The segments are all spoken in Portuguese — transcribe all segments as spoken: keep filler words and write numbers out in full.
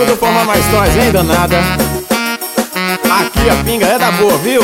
tempo do forró mais nós, hein, danada? Aqui a pinga é da boa, viu?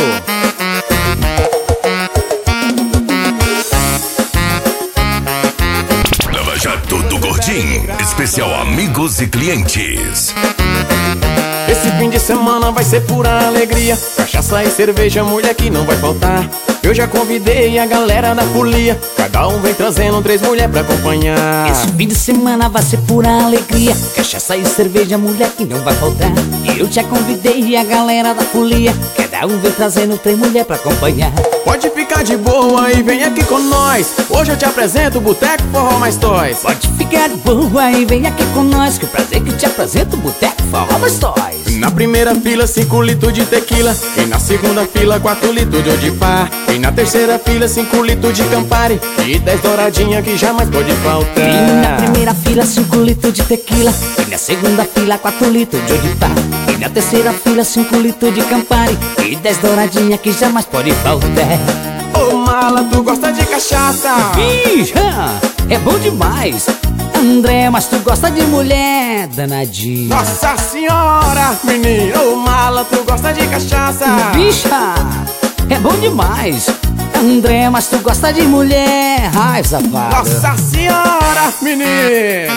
Lava Jato do Gordinho, especial amigos e clientes. Esse fim de semana vai ser pura alegria, cachaça e cerveja, mulher que não vai faltar. Eu já convidei a galera da folia, cada um vem trazendo três mulheres pra acompanhar. Esse fim de semana vai ser pura alegria, cachaça e cerveja, mulher que não vai faltar. Eu já convidei a galera da folia, cada um vem trazendo três mulheres pra acompanhar. Pode ficar de boa e vem aqui com nós, hoje eu te apresento o Boteco Forró Mais Toys. Pode ficar de boa e vem aqui com nós, que o prazer que eu te apresento o Boteco Forró Mais Toys. Na primeira fila cinco litros de tequila, e na segunda fila quatro litros de odipá, e na terceira fila cinco litros de Campari, e dez douradinha que jamais pode faltar. E na primeira fila cinco litros de tequila, e na segunda fila quatro litros de odipá, e na terceira fila cinco litros de Campari, e dez douradinha que jamais pode faltar. Ô mala, tu gosta de cachaça? Bicha, é bom demais. André, mas tu gosta de mulher, danadinha. Nossa senhora, menino. Ô mala, tu gosta de cachaça? Bicha, é bom demais. André, mas tu gosta de mulher, ai, safada. Nossa senhora, menino.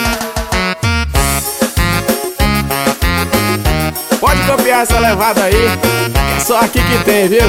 Pode copiar essa levada aí, é só aqui que tem, viu?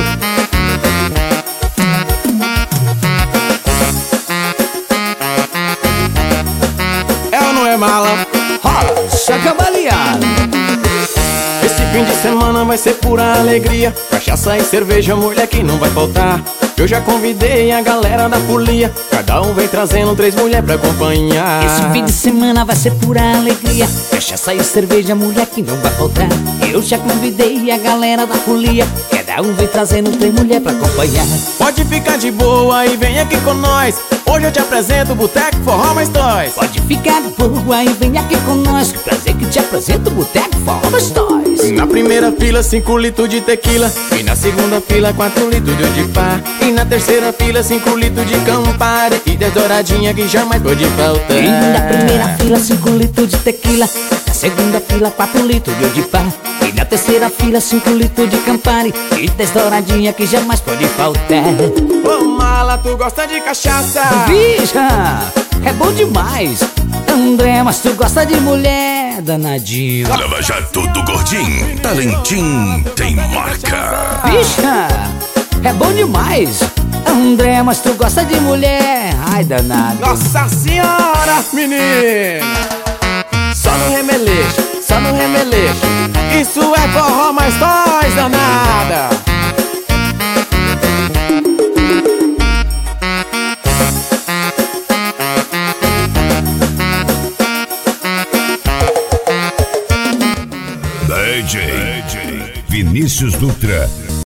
É ou não é, mala? Rola, chaca baleada. Esse fim de semana vai ser pura alegria, cachaça e cerveja, mulher que não vai faltar. Eu já convidei a galera da folia, cada um vem trazendo três mulheres pra acompanhar. Esse fim de semana vai ser pura alegria, cachaça e cerveja, mulher que não vai faltar. Eu já convidei a galera da folia, cada um vem trazendo três mulheres pra acompanhar. Pode ficar de boa e vem aqui com nós, hoje eu te apresento o Boteco Forró Mais Toys. Pode ficar de boa e vem aqui com nós, que prazer que te apresento o Boteco Forró Mais Toys. Na primeira fila cinco litros de tequila, e na segunda fila quatro litros de odipá, e na terceira fila cinco litros de Campari, e dez douradinha que jamais pode faltar. E na primeira fila cinco litros de tequila, na segunda fila quatro litros de odipá, e na terceira fila cinco litros de Campari, e dez douradinha que jamais pode faltar. Ô mala, tu gosta de cachaça? Bicha, é bom demais. André, mas tu gosta de mulher, danadinho. Lava Jato do Gordinho, talentinho tem marca. Bicha, é bom demais. André, mas tu gosta de mulher, ai, danado. Nossa senhora, menino. Só no remeleixo, só no remeleixo. Isso é Forró Mais Toys, danada. D J Vinícius Dutra.